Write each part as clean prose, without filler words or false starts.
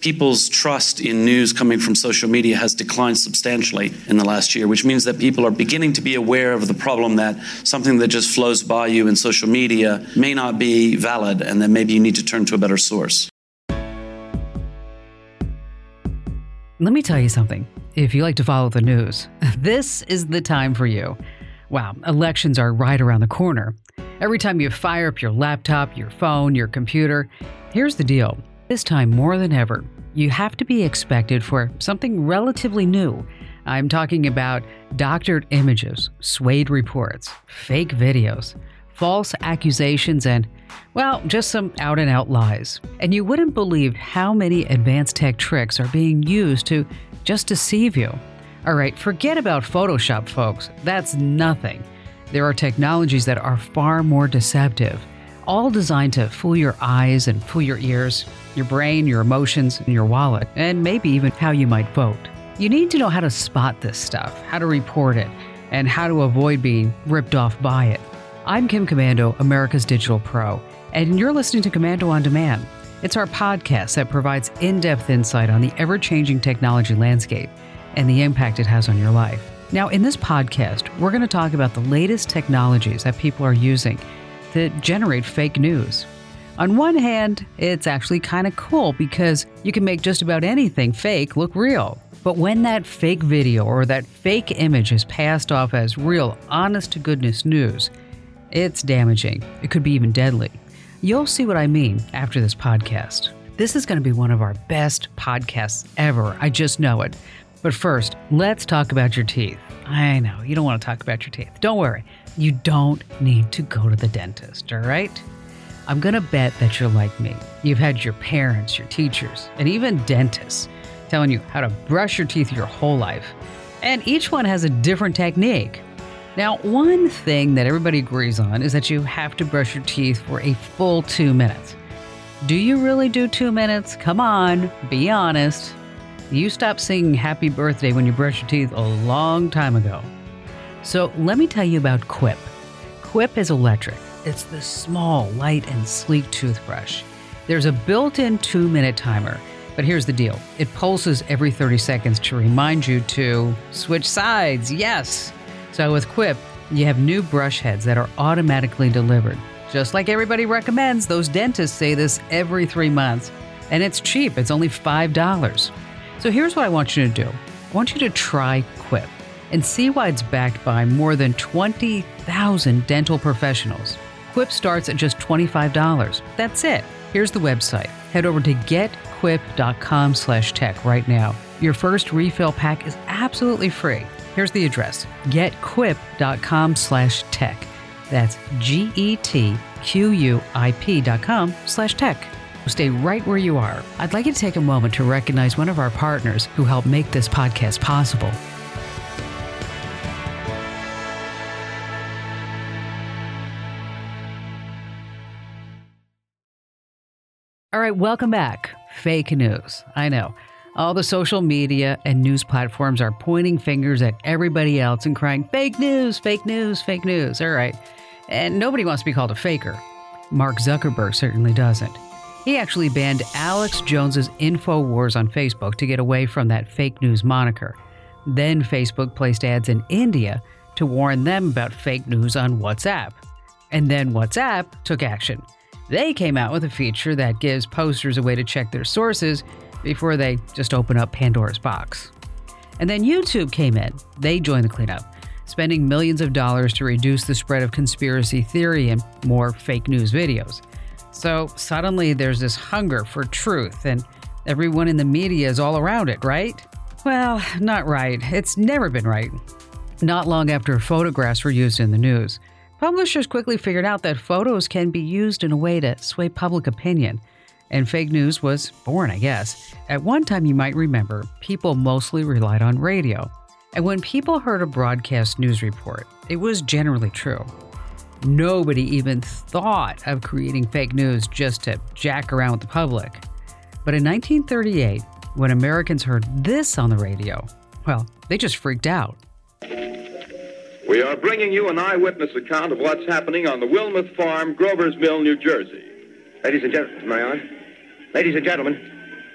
people's trust in news coming from social media has declined substantially in the last year, which means that people are beginning to be aware of the problem that something that just flows by you in social media may not be valid, and that maybe you need to turn to a better source. Let me tell you something. If you like to follow the news, this is the time for you. Wow, elections are right around the corner. Every time you fire up your laptop, your phone, your computer, here's the deal. This time more than ever, you have to be expected for something relatively new. I'm talking about doctored images, swayed reports, fake videos, false accusations, and, well, just some out-and-out lies. And you wouldn't believe how many advanced tech tricks are being used to just deceive you. All right, forget about Photoshop, folks. That's nothing. There are technologies that are far more deceptive, all designed to fool your eyes and fool your ears, your brain, your emotions, and your wallet, and maybe even how you might vote. You need to know how to spot this stuff, how to report it, and how to avoid being ripped off by it. I'm Kim Komando, America's Digital Pro, and you're listening to Komando on Demand. It's our podcast that provides in-depth insight on the ever-changing technology landscape and the impact it has on your life. Now, in this podcast, we're going to talk about the latest technologies that people are using to generate fake news. On one hand, it's actually kind of cool because you can make just about anything fake look real. But when that fake video or that fake image is passed off as real, honest-to-goodness news, it's damaging. It could be even deadly. You'll see what I mean after this podcast. This is going to be one of our best podcasts ever. I just know it. But first, let's talk about your teeth. I know, you don't want to talk about your teeth. Don't worry. You don't need to go to the dentist, all right? I'm going to bet that you're like me. You've had your parents, your teachers, and even dentists telling you how to brush your teeth your whole life. And each one has a different technique. Now, one thing that everybody agrees on is that you have to brush your teeth for a full 2 minutes. Do you really do 2 minutes? Come on, be honest. You stopped singing Happy Birthday when you brushed your teeth a long time ago. So let me tell you about Quip. Quip is electric. It's the small, light, and sleek toothbrush. There's a built-in 2-minute timer, but here's the deal. It pulses every 30 seconds to remind you to switch sides, yes! So with Quip, you have new brush heads that are automatically delivered. Just like everybody recommends, those dentists say this every 3 months. And it's cheap, it's only $5. So here's what I want you to do. I want you to try Quip and see why it's backed by more than 20,000 dental professionals. Quip starts at just $25. That's it. Here's the website. Head over to getquip.com/tech right now. Your first refill pack is absolutely free. Here's the address. getquip.com/tech. That's getquip.com/tech. Stay right where you are. I'd like you to take a moment to recognize one of our partners who helped make this podcast possible. All right, welcome back. Fake news. I know. All the social media and news platforms are pointing fingers at everybody else and crying, fake news, fake news, fake news. All right. And nobody wants to be called a faker. Mark Zuckerberg certainly doesn't. He actually banned Alex Jones's InfoWars on Facebook to get away from that fake news moniker. Then Facebook placed ads in India to warn them about fake news on WhatsApp. And then WhatsApp took action. They came out with a feature that gives posters a way to check their sources before they just open up Pandora's box. And then YouTube came in. They joined the cleanup, spending millions of dollars to reduce the spread of conspiracy theory and more fake news videos. So suddenly there's this hunger for truth, and everyone in the media is all around it, right? Well, not right. It's never been right. Not long after photographs were used in the news, publishers quickly figured out that photos can be used in a way to sway public opinion. And fake news was born, I guess. At one time, you might remember, people mostly relied on radio. And when people heard a broadcast news report, it was generally true. Nobody even thought of creating fake news just to jack around with the public. But in 1938, when Americans heard this on the radio, well, they just freaked out. We are bringing you an eyewitness account of what's happening on the Wilmuth Farm, Grover's Mill, New Jersey. Ladies and gentlemen,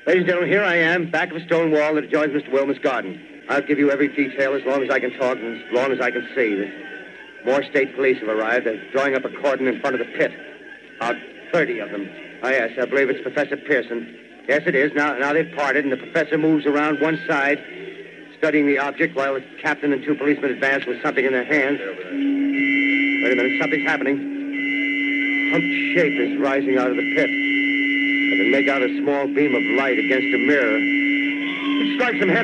Ladies and gentlemen, here I am, back of a stone wall that adjoins Mr. Wilmer's garden. I'll give you every detail as long as I can talk and as long as I can see. More state police have arrived. They're drawing up a cordon in front of the pit. About 30 of them. Oh, yes, I believe it's Professor Pearson. Yes, it is. Now they've parted, and the professor moves around one side, studying the object, while the captain and two policemen advance with something in their hands. Wait a minute, something's happening. Humped shape is rising out of the pit. I can make out a small beam of light against a mirror. It strikes them head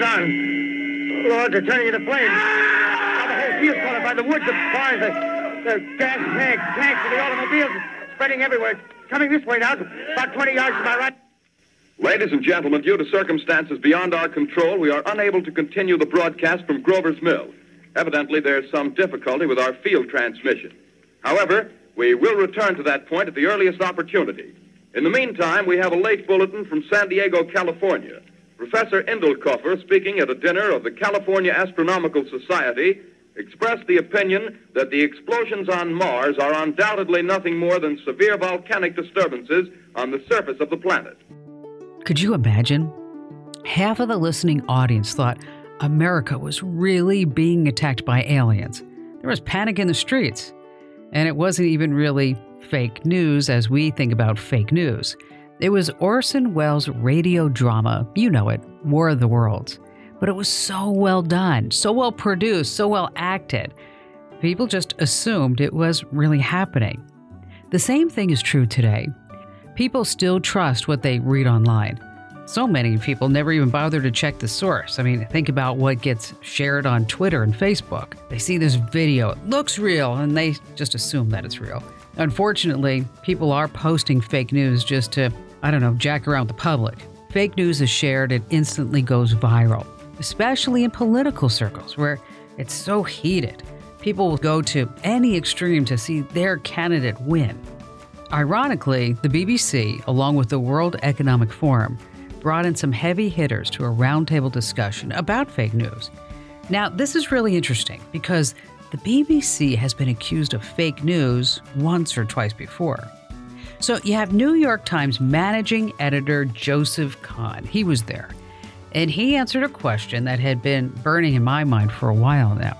on. Lord, they're turning into flames. Now the whole field's caught up by the woods, the barns, the gas tanks of the automobiles spreading everywhere. It's coming this way now, about 20 yards to my right. Ladies and gentlemen, due to circumstances beyond our control, we are unable to continue the broadcast from Grover's Mill. Evidently, there's some difficulty with our field transmission. However, we will return to that point at the earliest opportunity. In the meantime, we have a late bulletin from San Diego, California. Professor Indelkoffer, speaking at a dinner of the California Astronomical Society, expressed the opinion that the explosions on Mars are undoubtedly nothing more than severe volcanic disturbances on the surface of the planet. Could you imagine? Half of the listening audience thought America was really being attacked by aliens. There was panic in the streets. And it wasn't even really fake news as we think about fake news. It was Orson Welles' radio drama, you know it, War of the Worlds. But it was so well done, so well produced, so well acted. People just assumed it was really happening. The same thing is true today. People still trust what they read online. So many people never even bother to check the source. I mean, think about what gets shared on Twitter and Facebook. They see this video, it looks real, and they just assume that it's real. Unfortunately, people are posting fake news just to, jack around the public. Fake news is shared, it instantly goes viral, especially in political circles where it's so heated. People will go to any extreme to see their candidate win. Ironically, the BBC, along with the World Economic Forum, brought in some heavy hitters to a roundtable discussion about fake news. Now, this is really interesting because the BBC has been accused of fake news once or twice before. So you have New York Times managing editor Joseph Kahn. He was there, and he answered a question that had been burning in my mind for a while now.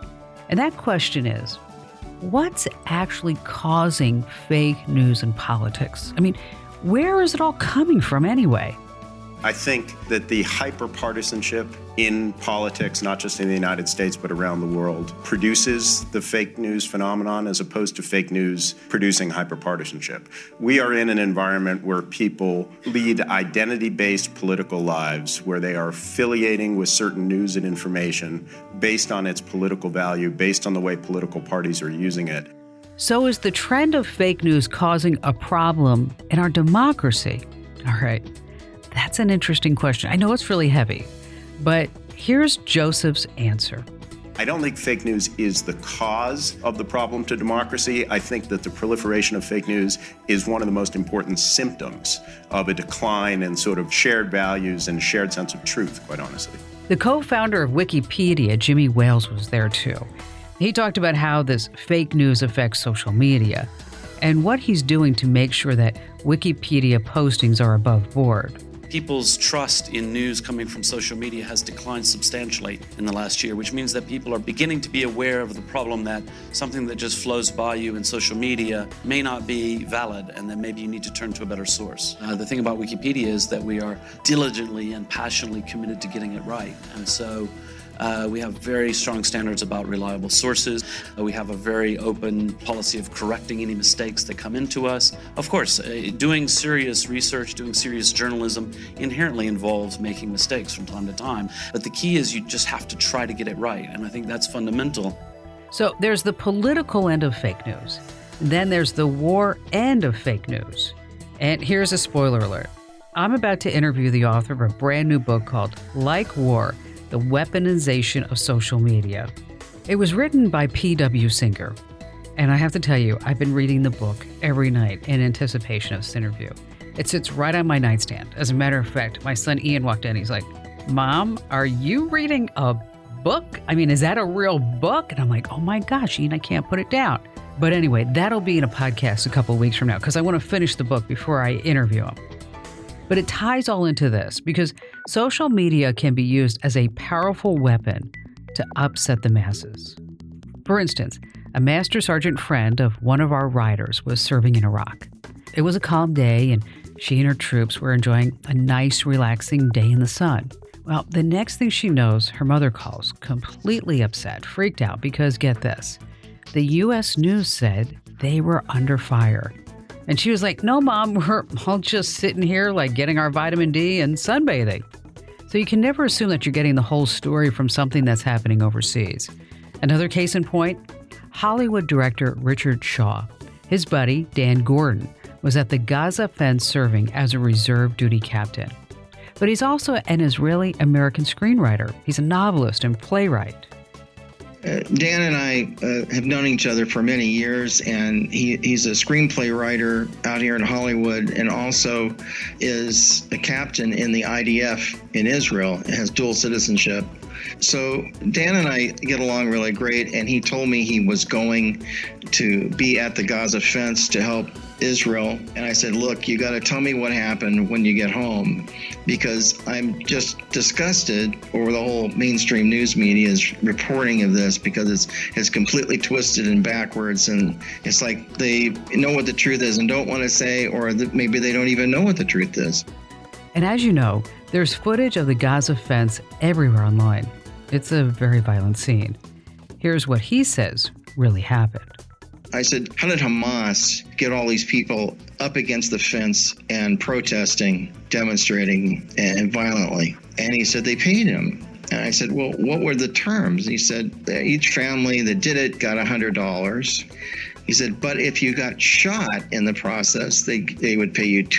And that question is, what's actually causing fake news in politics? I mean, where is it all coming from anyway? I think that the hyper-partisanship in politics, not just in the United States, but around the world, produces the fake news phenomenon as opposed to fake news producing hyper-partisanship. We are in an environment where people lead identity-based political lives, where they are affiliating with certain news and information based on its political value, based on the way political parties are using it. So is the trend of fake news causing a problem in our democracy? All right. That's an interesting question. I know it's really heavy, but here's Joseph's answer. I don't think fake news is the cause of the problem to democracy. I think that the proliferation of fake news is one of the most important symptoms of a decline in sort of shared values and shared sense of truth, quite honestly. The co-founder of Wikipedia, Jimmy Wales, was there too. He talked about how this fake news affects social media and what he's doing to make sure that Wikipedia postings are above board. People's trust in news coming from social media has declined substantially in the last year, which means that people are beginning to be aware of the problem that something that just flows by you in social media may not be valid, and that maybe you need to turn to a better source. The thing about Wikipedia is that we are diligently and passionately committed to getting it right. And so we have very strong standards about reliable sources. We have a very open policy of correcting any mistakes that come into us. Of course, doing serious research, doing serious journalism inherently involves making mistakes from time to time. But the key is you just have to try to get it right. And I think that's fundamental. So there's the political end of fake news. Then there's the war end of fake news. And here's a spoiler alert. I'm about to interview the author of a brand new book called Like War: The Weaponization of Social Media. It was written by P.W. Singer. And I have to tell you, I've been reading the book every night in anticipation of this interview. It sits right on my nightstand. As a matter of fact, my son Ian walked in. He's like, "Mom, are you reading a book? I mean, is that a real book?" And I'm like, "Oh my gosh, Ian, I can't put it down." But anyway, that'll be in a podcast a couple of weeks from now because I want to finish the book before I interview him. But it ties all into this because social media can be used as a powerful weapon to upset the masses. For instance, a Master Sergeant friend of one of our riders was serving in Iraq. It was a calm day, and she and her troops were enjoying a nice, relaxing day in the sun. Well, the next thing she knows, her mother calls, completely upset, freaked out, because get this, the U.S. News said they were under fire. And she was like, "No, Mom, we're all just sitting here like getting our vitamin D and sunbathing." So you can never assume that you're getting the whole story from something that's happening overseas. Another case in point, Hollywood director Richard Shaw. His buddy, Dan Gordon, was at the Gaza fence serving as a reserve duty captain. But he's also an Israeli-American screenwriter. He's a novelist and playwright. Dan and I have known each other for many years, and he's a screenplay writer out here in Hollywood and also is a captain in the IDF in Israel, has dual citizenship. So Dan and I get along really great, and he told me he was going to be at the Gaza fence to help Israel. And I said, "Look, you got to tell me what happened when you get home, because I'm just disgusted over the whole mainstream news media's reporting of this, because it's completely twisted and backwards, and it's like they know what the truth is and don't want to say, or maybe they don't even know what the truth is." And as you know, there's footage of the Gaza fence everywhere online. It's a very violent scene. Here's what he says really happened. I said, "How did Hamas get all these people up against the fence and protesting, demonstrating, and violently?" And he said, "They paid him." And I said, "Well, what were the terms?" He said, "Each family that did it got $100. He said, "But if you got shot in the process, they would pay you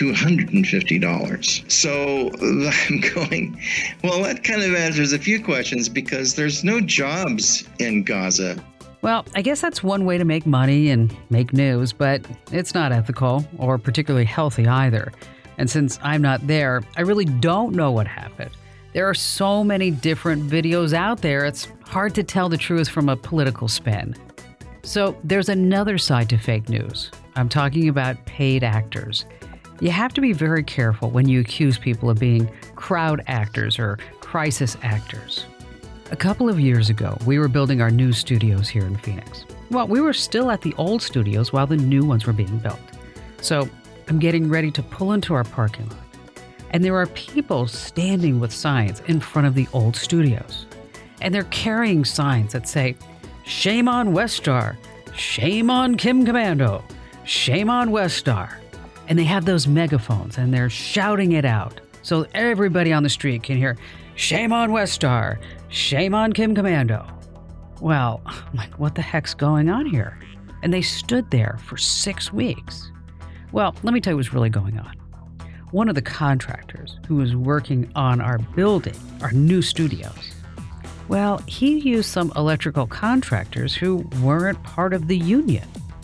$250. So I'm going, well, that kind of answers a few questions, because there's no jobs in Gaza. Well, I guess that's one way to make money and make news, but it's not ethical or particularly healthy either. And since I'm not there, I really don't know what happened. There are so many different videos out there, it's hard to tell the truth from a political spin. So there's another side to fake news. I'm talking about paid actors. You have to be very careful when you accuse people of being crowd actors or crisis actors. A couple of years ago, we were building our new studios here in Phoenix. Well, we were still at the old studios while the new ones were being built. So I'm getting ready to pull into our parking lot. And there are people standing with signs in front of the old studios. And they're carrying signs that say, "Shame on Westar, shame on Kim Komando, shame on Westar." And they have those megaphones and they're shouting it out so everybody on the street can hear, "Shame on Westar, shame on Kim Komando." Well, I'm like, what the heck's going on here? And they stood there for 6 weeks. Well, let me tell you what's really going on. One of the contractors who was working on our building, our new studios, well, he used some electrical contractors who weren't part of the union.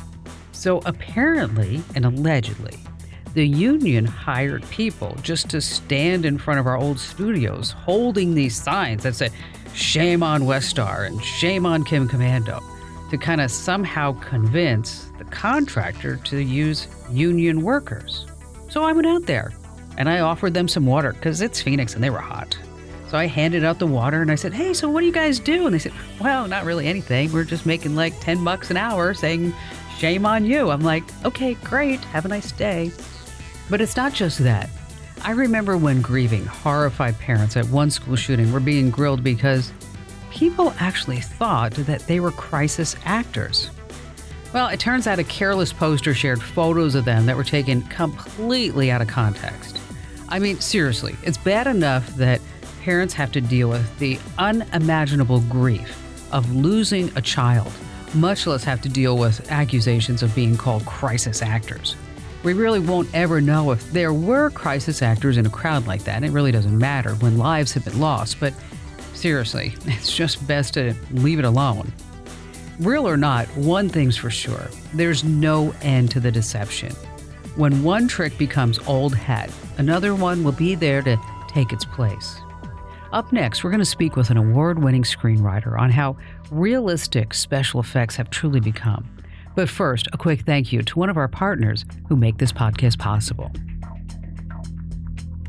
So apparently and allegedly, the union hired people just to stand in front of our old studios holding these signs that said, "Shame on Westar and shame on Kim Komando," to kind of somehow convince the contractor to use union workers. So I went out there and I offered them some water because it's Phoenix and they were hot. So I handed out the water and I said, "Hey, so what do you guys do?" And they said, "Well, not really anything. We're just making like $10 an hour saying, 'Shame on you.'" I'm like, "Okay, great. Have a nice day." But it's not just that. I remember when grieving, horrified parents at one school shooting were being grilled because people actually thought that they were crisis actors. Well, it turns out a careless poster shared photos of them that were taken completely out of context. I mean, seriously, it's bad enough that parents have to deal with the unimaginable grief of losing a child, much less have to deal with accusations of being called crisis actors. We really won't ever know if there were crisis actors in a crowd like that. It really doesn't matter when lives have been lost, but seriously, it's just best to leave it alone. Real or not, one thing's for sure, there's no end to the deception. When one trick becomes old hat, another one will be there to take its place. Up next, we're going to speak with an award-winning screenwriter on how realistic special effects have truly become. But first, a quick thank you to one of our partners who make this podcast possible.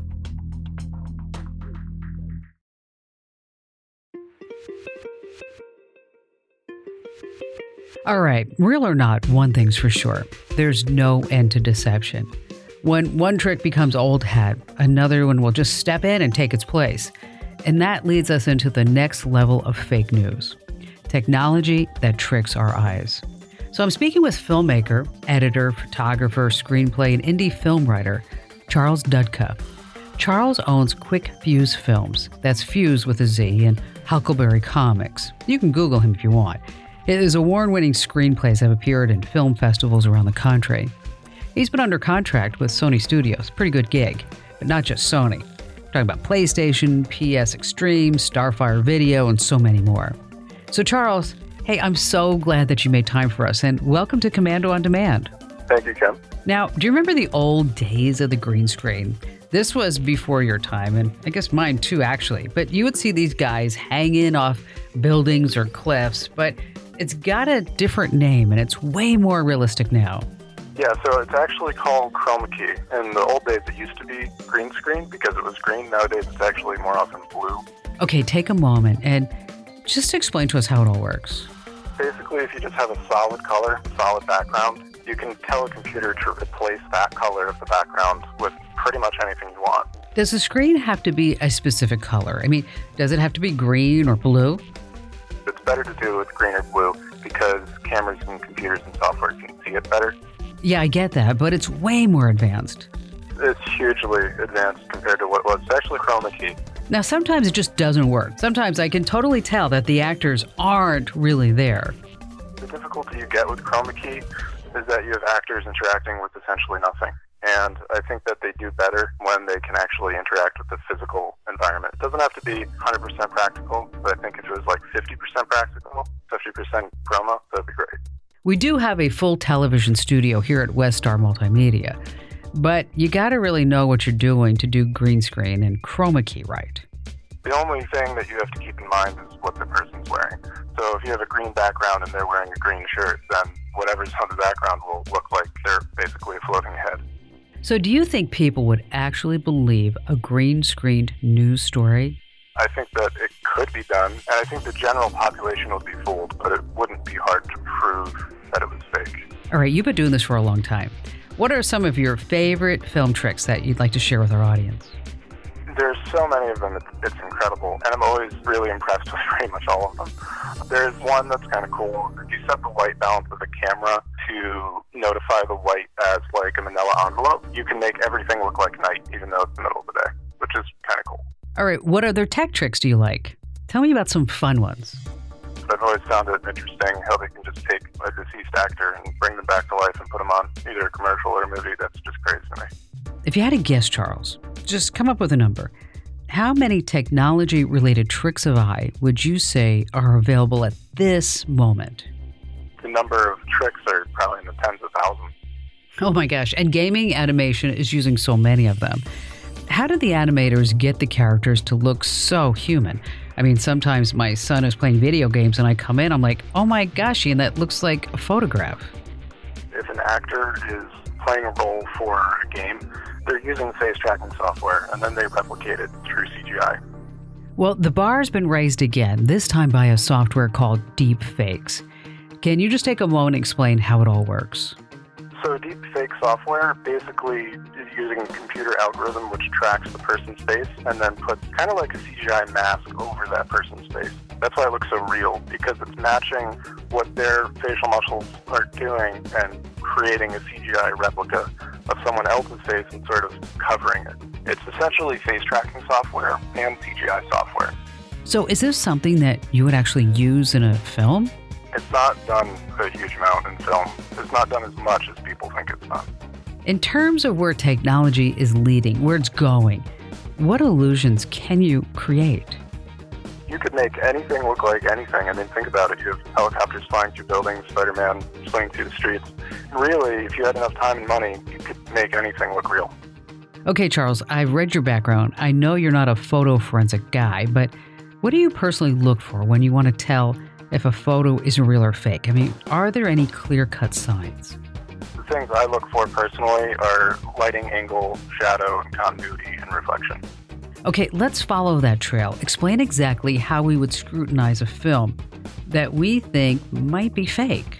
All right, real or not, one thing's for sure. There's no end to deception. When one trick becomes old hat, another one will just step in and take its place. And that leads us into the next level of fake news. Technology that tricks our eyes. So I'm speaking with filmmaker, editor, photographer, screenplay, and indie film writer, Charles Dudka. Charles owns Quick Fuse Films. That's Fuse with a Z, and Huckleberry Comics. You can Google him if you want. His award-winning screenplays have appeared in film festivals around the country. He's been under contract with Sony Studios, pretty good gig, but not just Sony. We're talking about PlayStation, PS Extreme, Starfire Video, and so many more. So Charles, hey, I'm so glad that you made time for us, and welcome to Commando on Demand. Thank you, Kim. Now, do you remember the old days of the green screen? This was before your time, and I guess mine too, actually. But you would see these guys hanging off buildings or cliffs, but it's got a different name, and it's way more realistic now. Yeah, so it's actually called chroma key. In the old days, it used to be green screen because it was green. Nowadays, it's actually more often blue. Okay, take a moment and just explain to us how it all works. Basically, if you just have a solid color, solid background, you can tell a computer to replace that color of the background with pretty much anything you want. Does the screen have to be a specific color? I mean, does it have to be green or blue? It's better to do it with green or blue because cameras and computers and software can see it better. Yeah, I get that, but it's way more advanced. It's hugely advanced compared to what was. It's actually chroma key. Now, sometimes it just doesn't work. Sometimes I can totally tell that the actors aren't really there. The difficulty you get with chroma key is that you have actors interacting with essentially nothing. And I think that they do better when they can actually interact with the physical environment. It doesn't have to be 100% practical, but I think if it was like 50% practical, 50% chroma, that'd be great. We do have a full television studio here at Westar Multimedia, but you got to really know what you're doing to do green screen and chroma key right. The only thing that you have to keep in mind is what the person's wearing. So if you have a green background and they're wearing a green shirt, then whatever's on the background will look like they're basically a floating head. So do you think people would actually believe a green-screened news story? I think that it could be done, and I think the general population would be fooled, but it wouldn't be hard to prove that it was fake. All right, you've been doing this for a long time. What are some of your favorite film tricks that you'd like to share with our audience? There's so many of them, it's incredible, and I'm always really impressed with pretty much all of them. There's one that's kind of cool. You set the white balance of the camera to notify the white as like a manila envelope. You can make everything look like night, even though it's the middle of the day, which is kind of cool. All right, what other tech tricks do you like? Tell me about some fun ones. I've always found it interesting how they can just take a deceased actor and bring them back to life and put them on either a commercial or a movie. That's just crazy to me. If you had to guess, Charles, just come up with a number. How many technology-related tricks of eye would you say are available at this moment? The number of tricks are probably in the tens of thousands. Oh my gosh, and gaming animation is using so many of them. How did the animators get the characters to look so human? I mean, sometimes my son is playing video games and I come in, I'm like, oh my gosh, Ian, that looks like a photograph. If an actor is playing a role for a game, they're using face tracking software and then they replicate it through CGI. Well, the bar's been raised again, this time by a software called Deepfakes. Can you just take a moment and explain how it all works? So deepfake software basically is using a computer algorithm which tracks the person's face and then puts kind of like a CGI mask over that person's face. That's why it looks so real, because it's matching what their facial muscles are doing and creating a CGI replica of someone else's face and sort of covering it. It's essentially face tracking software and CGI software. So is this something that you would actually use in a film? It's not done a huge amount in film. It's not done as much as people think it's done. In terms of where technology is leading, where it's going, what illusions can you create? You could make anything look like anything. I mean, think about it. You have helicopters flying through buildings, Spider-Man swinging through the streets. Really, if you had enough time and money, you could make anything look real. Okay, Charles, I've read your background. I know you're not a photo forensic guy, but what do you personally look for when you want to tell if a photo is real or fake? I mean, are there any clear-cut signs? The things I look for personally are lighting, angle, shadow, and continuity and reflection. Okay, let's follow that trail. Explain exactly how we would scrutinize a film that we think might be fake.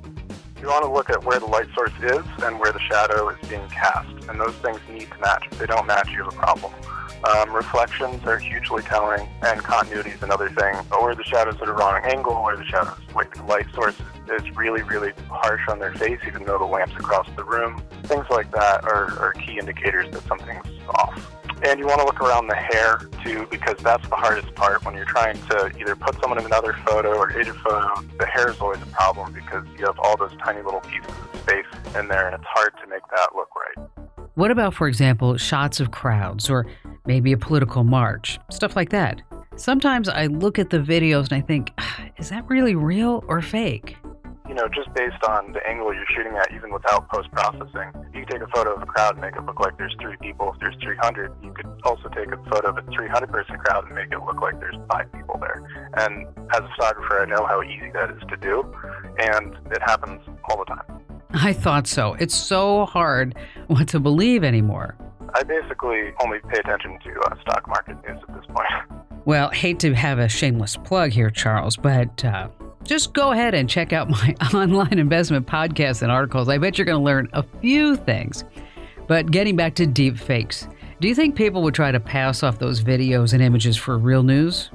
You want to look at where the light source is and where the shadow is being cast, and those things need to match. If they don't match, you have a problem. Reflections are hugely telling, and continuity is another thing. But where the shadow's at a wrong angle, where the the light source is really, really harsh on their face, even though the lamp's across the room, things like that are key indicators that something's off. And you want to look around the hair, too, because that's the hardest part. When you're trying to either put someone in another photo or edit a photo, the hair is always a problem because you have all those tiny little pieces of space in there, and it's hard to make that look right. What about, for example, shots of crowds or maybe a political march, stuff like that? Sometimes I look at the videos and I think, is that really real or fake? You know, just based on the angle you're shooting at, even without post-processing, you can take a photo of a crowd and make it look like there's 3 people. If there's 300, you could also take a photo of a 300-person crowd and make it look like there's 5 people there. And as a photographer, I know how easy that is to do, and it happens all the time. I thought so. It's so hard what to believe anymore. I basically only pay attention to stock market news at this point. Well, hate to have a shameless plug here, Charles, but just go ahead and check out my online investment podcasts and articles. I bet you're going to learn a few things. But getting back to deep fakes, do you think people would try to pass off those videos and images for real news?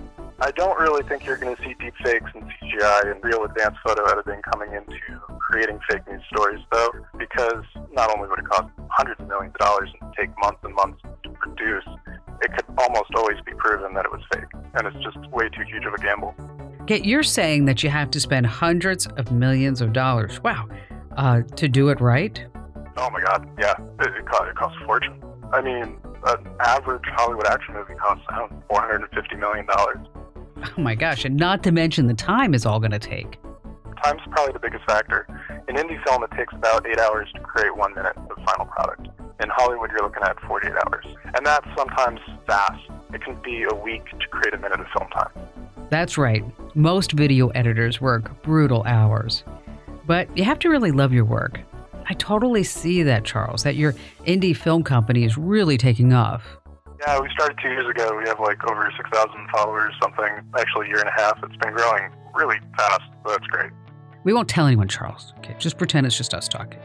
I don't really think you're going to see deep fakes and CGI and real advanced photo editing coming into creating fake news stories, though, because not only would it cost hundreds of millions of dollars and take months and months to produce, it could almost always be proven that it was fake, and it's just way too huge of a gamble. Okay, you're saying that you have to spend hundreds of millions of dollars, wow, to do it right? Oh my God, yeah, it costs a fortune. I mean, an average Hollywood action movie costs, $450 million. Oh my gosh, and not to mention the time is all going to take. Time's probably the biggest factor. In indie film, it takes about 8 hours to create 1 minute of final product. In Hollywood, you're looking at 48 hours. And that's sometimes fast. It can be a week to create a minute of film time. That's right. Most video editors work brutal hours. But you have to really love your work. I totally see that, Charles, that your indie film company is really taking off. Yeah, we started 2 years ago. We have over 6,000 followers, something, actually a year and a half. It's been growing really fast, so that's great. We won't tell anyone, Charles. Okay, just pretend it's just us talking.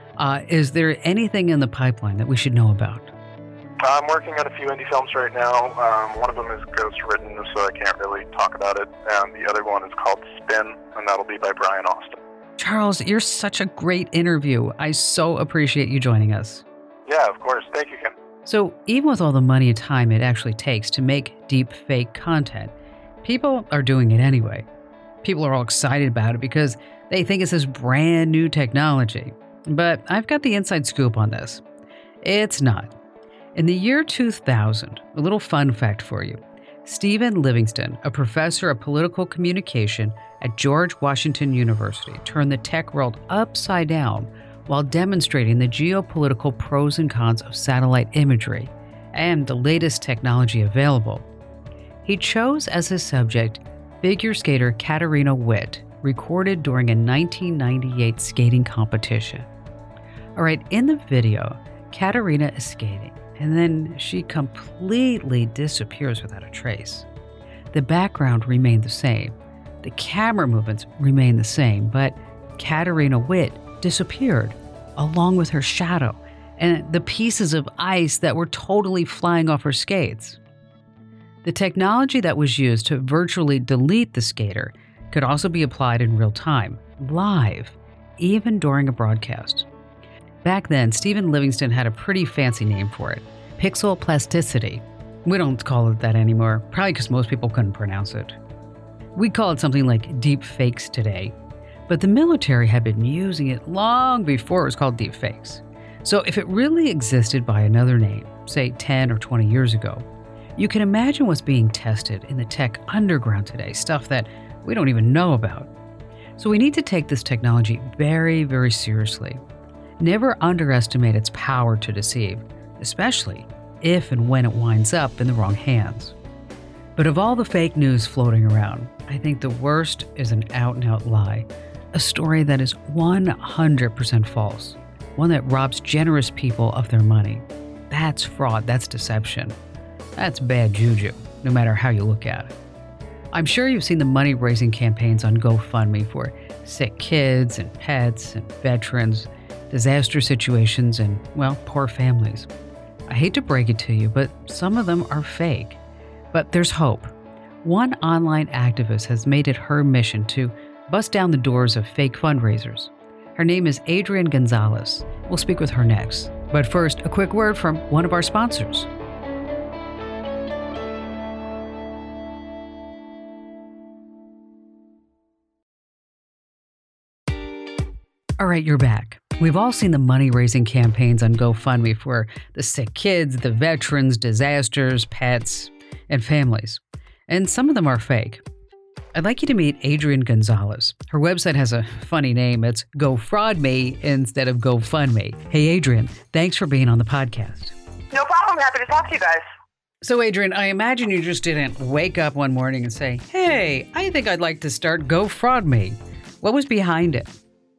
Is there anything in the pipeline that we should know about? I'm working on a few indie films right now. One of them is ghost-written, so I can't really talk about it. And the other one is called Spin, and that'll be by Brian Austin. Charles, you're such a great interview. I so appreciate you joining us. Yeah, of course. Thank you, Ken. So even with all the money and time it actually takes to make deep fake content, people are doing it anyway. People are all excited about it because they think it's this brand new technology. But I've got the inside scoop on this. It's not. In the year 2000, a little fun fact for you, Stephen Livingston, a professor of political communication at George Washington University, turned the tech world upside down while demonstrating the geopolitical pros and cons of satellite imagery and the latest technology available. He chose as his subject figure skater Katarina Witt, recorded during a 1998 skating competition. All right, in the video, Katarina is skating, and then she completely disappears without a trace. The background remained the same. The camera movements remained the same, but Katarina Witt disappeared, along with her shadow and the pieces of ice that were totally flying off her skates. The technology that was used to virtually delete the skater could also be applied in real time, live, even during a broadcast. Back then, Stephen Livingston had a pretty fancy name for it, pixel plasticity. We don't call it that anymore, probably because most people couldn't pronounce it. We call it something like deep fakes today, but the military had been using it long before it was called deep fakes. So if it really existed by another name, say 10 or 20 years ago, you can imagine what's being tested in the tech underground today, stuff that we don't even know about. So we need to take this technology very, very seriously. Never underestimate its power to deceive, especially if and when it winds up in the wrong hands. But of all the fake news floating around, I think the worst is an out-and-out lie, a story that is 100% false, one that robs generous people of their money. That's fraud, that's deception. That's bad juju, no matter how you look at it. I'm sure you've seen the money-raising campaigns on GoFundMe for sick kids and pets and veterans, disaster situations, and, well, poor families. I hate to break it to you, but some of them are fake. But there's hope. One online activist has made it her mission to bust down the doors of fake fundraisers. Her name is Adrienne Gonzalez. We'll speak with her next. But first, a quick word from one of our sponsors. All right, you're back. We've all seen the money-raising campaigns on GoFundMe for the sick kids, the veterans, disasters, pets, and families. And some of them are fake. I'd like you to meet Adrienne Gonzalez. Her website has a funny name. It's GoFraudMe instead of GoFundMe. Hey, Adrienne, thanks for being on the podcast. No problem. Happy to talk to you guys. So, Adrienne, I imagine you just didn't wake up one morning and say, hey, I think I'd like to start GoFraudMe. What was behind it?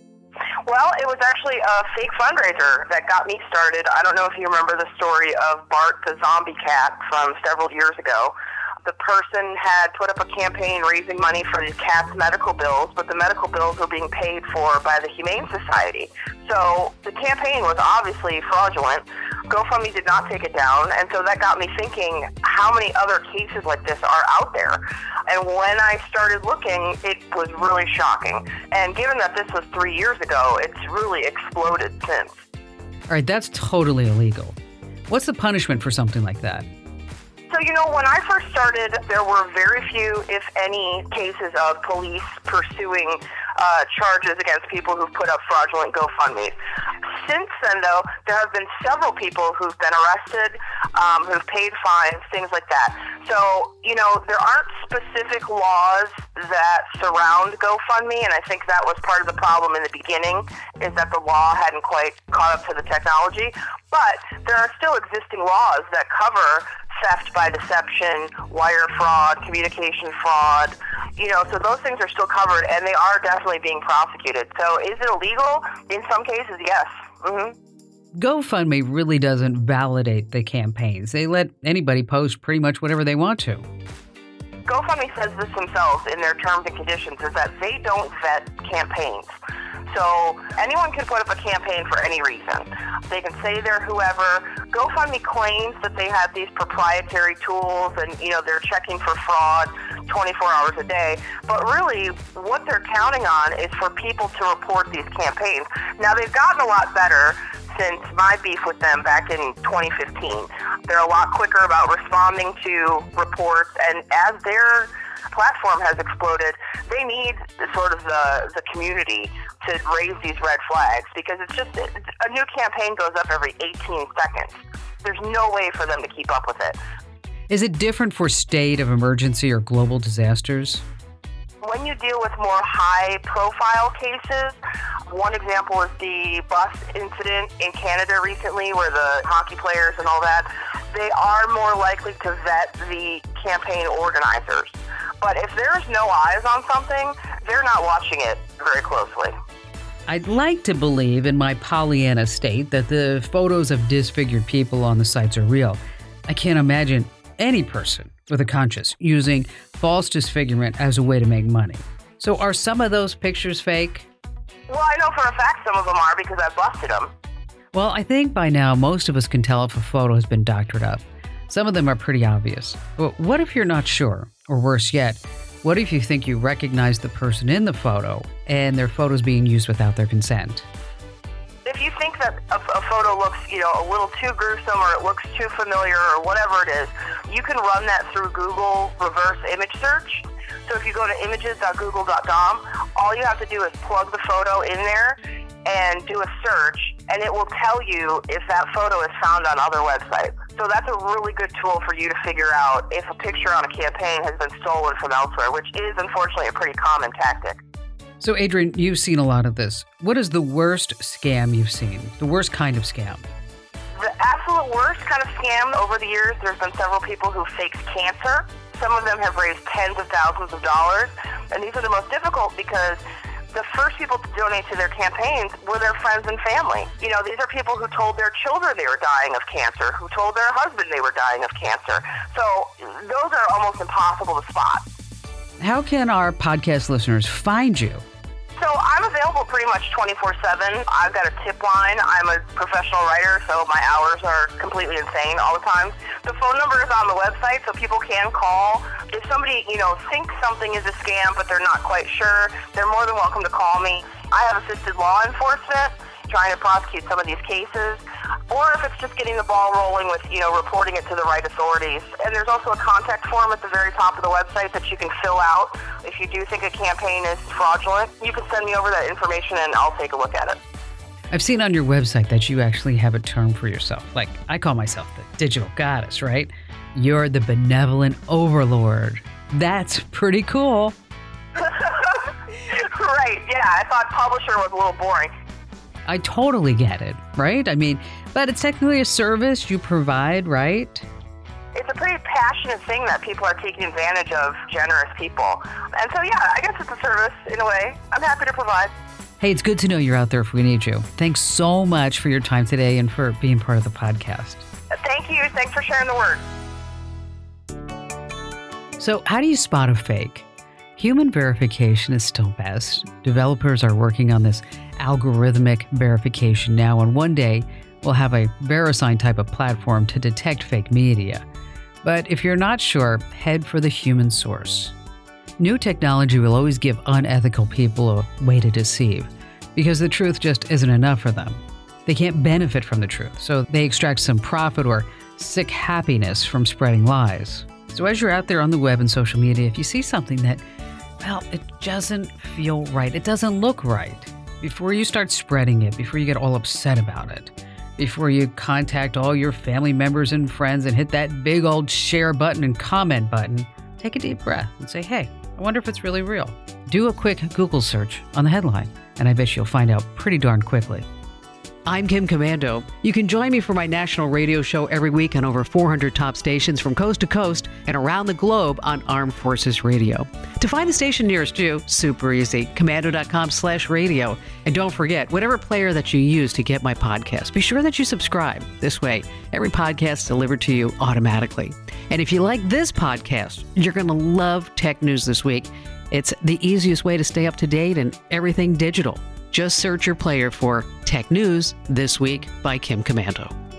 Well, it was actually a fake fundraiser that got me started. I don't know if you remember the story of Bart the zombie cat from several years ago. The person had put up a campaign raising money for the cat's medical bills, but the medical bills were being paid for by the Humane Society. So the campaign was obviously fraudulent. GoFundMe did not take it down, and so that got me thinking, how many other cases like this are out there? And when I started looking, it was really shocking. And given that this was 3 years ago, it's really exploded since. All right, that's totally illegal. What's the punishment for something like that? So, when I first started, there were very few, if any, cases of police pursuing charges against people who've put up fraudulent GoFundMes. Since then, though, there have been several people who've been arrested, who've paid fines, things like that. So, there aren't specific laws that surround GoFundMe, and I think that was part of the problem in the beginning, is that the law hadn't quite caught up to the technology. But there are still existing laws that cover theft by deception, wire fraud, communication fraud, so those things are still covered, and they are definitely being prosecuted. So is it illegal? In some cases, yes. Mm-hmm. GoFundMe really doesn't validate the campaigns. They let anybody post pretty much whatever they want to. GoFundMe says this themselves in their terms and conditions, is that they don't vet campaigns. So anyone can put up a campaign for any reason. They can say they're whoever. GoFundMe claims that they have these proprietary tools and, they're checking for fraud 24 hours a day. But really, what they're counting on is for people to report these campaigns. Now, they've gotten a lot better since my beef with them back in 2015. They're a lot quicker about responding to reports, and as their platform has exploded, they need sort of the community to raise these red flags, because a new campaign goes up every 18 seconds. There's no way for them to keep up with it. Is it different for state of emergency or global disasters? When you deal with more high-profile cases, one example is the bus incident in Canada recently where the hockey players and all that, they are more likely to vet the campaign organizers. But if there's no eyes on something, they're not watching it very closely. I'd like to believe in my Pollyanna state that the photos of disfigured people on the sites are real. I can't imagine any person with a conscience using false disfigurement as a way to make money. So are some of those pictures fake? Well, I know for a fact some of them are because I've busted them. Well, I think by now most of us can tell if a photo has been doctored up. Some of them are pretty obvious. But what if you're not sure? Or worse yet, what if you think you recognize the person in the photo and their photo's being used without their consent? If you think that a photo looks, a little too gruesome or it looks too familiar or whatever it is, you can run that through Google reverse image search. So if you go to images.google.com, all you have to do is plug the photo in there and do a search, and it will tell you if that photo is found on other websites. So that's a really good tool for you to figure out if a picture on a campaign has been stolen from elsewhere, which is unfortunately a pretty common tactic. So, Adrienne, you've seen a lot of this. What is the worst scam you've seen? The worst kind of scam? The absolute worst kind of scam over the years, there's been several people who faked cancer. Some of them have raised tens of thousands of dollars. And these are the most difficult because the first people to donate to their campaigns were their friends and family. You know, these are people who told their children they were dying of cancer, who told their husband they were dying of cancer. So those are almost impossible to spot. How can our podcast listeners find you? So I'm available pretty much 24/7. I've got a tip line. I'm a professional writer, so my hours are completely insane all the time. The phone number is on the website, so people can call. If somebody, thinks something is a scam, but they're not quite sure, they're more than welcome to call me. I have assisted law enforcement trying to prosecute some of these cases, or if it's just getting the ball rolling with, reporting it to the right authorities. And there's also a contact form at the very top of the website that you can fill out. If you do think a campaign is fraudulent, you can send me over that information and I'll take a look at it. I've seen on your website that you actually have a term for yourself. Like, I call myself the digital goddess, right? You're the benevolent overlord. That's pretty cool. Right, yeah. I thought publisher was a little boring. I totally get it, right? I mean, but it's technically a service you provide, right? It's a pretty passionate thing that people are taking advantage of, generous people. And so, yeah, I guess it's a service in a way. I'm happy to provide. Hey, it's good to know you're out there if we need you. Thanks so much for your time today and for being part of the podcast. Thank you. Thanks for sharing the word. So, how do you spot a fake? Human verification is still best. Developers are working on this algorithmic verification now, and one day we'll have a VeriSign type of platform to detect fake media. But if you're not sure, head for the human source. New technology will always give unethical people a way to deceive, because the truth just isn't enough for them. They can't benefit from the truth, so they extract some profit or sick happiness from spreading lies. So as you're out there on the web and social media, if you see something that, well, it doesn't feel right, it doesn't look right, before you start spreading it, before you get all upset about it, before you contact all your family members and friends and hit that big old share button and comment button, take a deep breath and say, hey, I wonder if it's really real. Do a quick Google search on the headline, and I bet you'll find out pretty darn quickly. I'm Kim Komando. You can join me for my national radio show every week on over 400 top stations from coast to coast and around the globe on Armed Forces Radio. To find the station nearest you, super easy, komando.com/radio. And don't forget, whatever player that you use to get my podcast, be sure that you subscribe. This way, every podcast is delivered to you automatically. And if you like this podcast, you're going to love Tech News This Week. It's the easiest way to stay up to date and everything digital. Just search your player for Tech News This Week by Kim Komando.